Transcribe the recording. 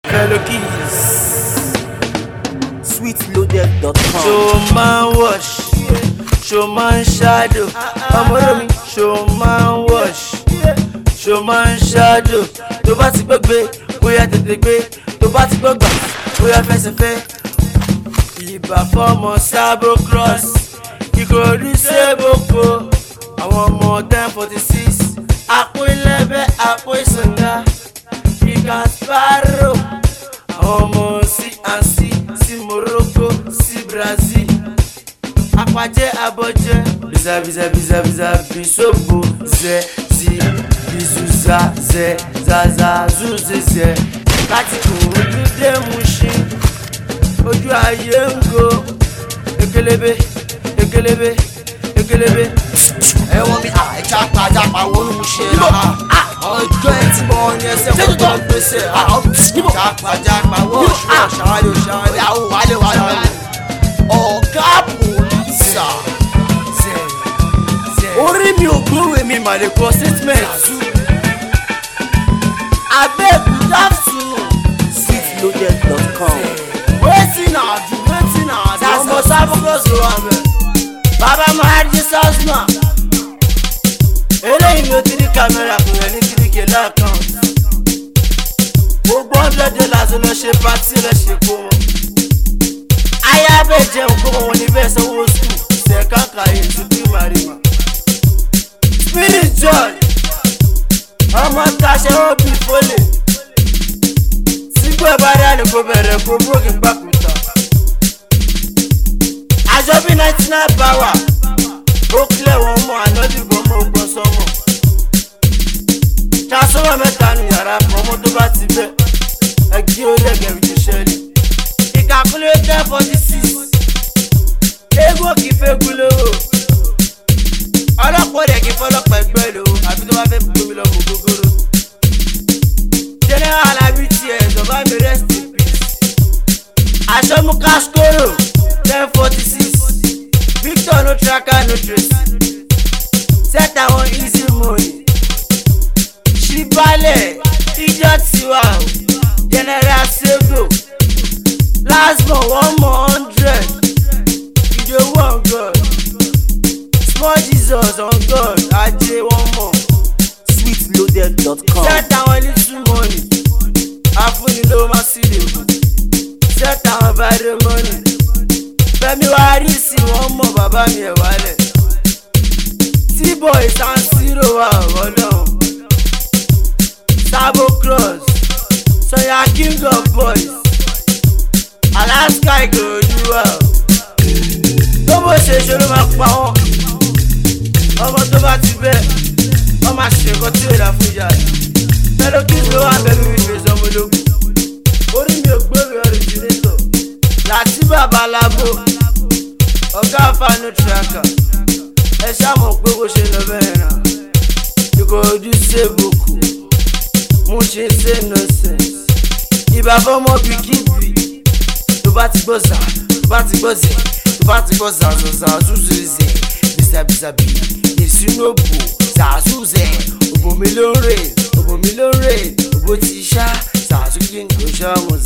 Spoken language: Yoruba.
Fellow keys. Sweetloaded.com. Show man wash, show man shadow. Amoromi, show man wash, show man shadow. Tó bá ti gbé, bóyá tètè gbé. Tó bá ti gbọ́gbà, bóyá fẹsẹ̀ fẹ́. Ìbà fọ́mọ Sabo cross, Ìkòròdú Sébòkò. Àwọn ọmọ 1046, àpò ilẹ̀bẹ̀, àpò ìsọ̀ndà. Ìkà Sparrow, àwọn ọmọ C&C, sí Morocco, sí Brazil. Apàjẹ́ abọ́jẹ́, biza bisobo, zẹ zi bizuza zẹ zaza zuze zẹ. Láti Ìkòròdú dé Mushin, ojú ayé ń go. Ekelebe, ekelebe, ekelebe. Ẹ̀wọ̀n mi jápa wọnú mu ṣe ọjọ́ ẹ̀ tí mo ní ẹsẹ̀ kọ́kọ́ gbèsè jápa wọ́ọ̀ṣù ṣáájú wálé ọ̀gá pòlísà. Orí mi ò gbówó mi mà lè kọ statement. Abeg good afternoon. Sweetloaded.com. Wetin I do, wetin I do. Ọmọ Sabo cross ló wà mẹ́. Bàbá Mahadi Sasma. Eléyìí ni o ti rí kámẹ́rà kò rẹ̀ ní kíríkì lẹ́ẹ̀kan. Gbogbo $100 lọ ṣe pátí lọ ṣe kó wọn. Ayábẹ̀ jẹun kó wọn ní bẹ́ẹ̀ sanwó sùn. Ṣẹ̀káka ètò bí màrìmà. Spirit joy. Ọmọ taṣẹ́ ó bí fólè. Sígbó bá rí àlùkò bẹ̀rẹ̀ kó bókè gbàkúta. Àjọbí 99 power. Ó kílẹ̀ wọn mọ ànádìgbò mọ ògbọ́n sọmọ. Transformer mẹ́ta nu yàrá kan ọmọ tó bá ti bẹ̀. Ẹgbẹ́ olẹ́gẹ̀ẹ́ fi ṣiṣẹ́ ni. Ìkàkùlé 1046. Eégún kì í fẹ́ gúlówó. Ọlọ́pàá rẹ̀ kì í fọlọ́pàá ẹgbẹ́ lò. Àbí tó bá fẹ́ gbomi lọ mọ̀ gógóró. General IBTS ọba mi rest in peace. Aṣọ́mú Kashkoro 1046. Victor no tracker no trace. Set àwọn easy money. Ṣíbalẹ̀ idiot tiwa o. General Sego. Last born 100. You dey want God. Small Jesus on God. Ajé one more. Sweetloaded.com. Set àwọn little money. Afúnni ló máa sí lèkùn. Set àwọn bàdé money. Fẹ́mi wá rí sí wọn mọ̀ bàbá mi ẹ̀ wálẹ̀. T-boy San-Siro wà ọlọ́run. Sabo cross. Sọ̀yà king of boys. Alaska Ìkòròdú wà o. Tó bó ṣe ṣòro máa pa wọ́n. Ọmọ tó bá ti bẹ́ẹ̀, wọ́n máa ṣe nǹkan tí ó dà fún ìyá rẹ̀. Fellow kids ló wà bẹ́ẹ̀ bí wípé sọmọ ológun. Orí mi ò gbóòrò originator. Láti bàbá lábò. Ọ̀gá àfààní tracker. Ẹ ṣàmọ̀ pé bó ṣe lọ bẹ́ẹ̀ náà. Ìkòròdú Sébòkò. Mushin say nonsense. Ìbà fọ́mọ bìkíbì. Tó bá ti gbọ́ zà, tó bá ti gbọ́ zẹ̀, tó bá ti gbọ́ zàzọ̀zà zúzú zẹ̀. Bísàbísàbí, ìsúnòbò, zàzúzẹ̀. Òbò mi ló ń rè, òbò mi ló ń rè. Òbò ti ṣá, zàzú kí n kò ṣá mo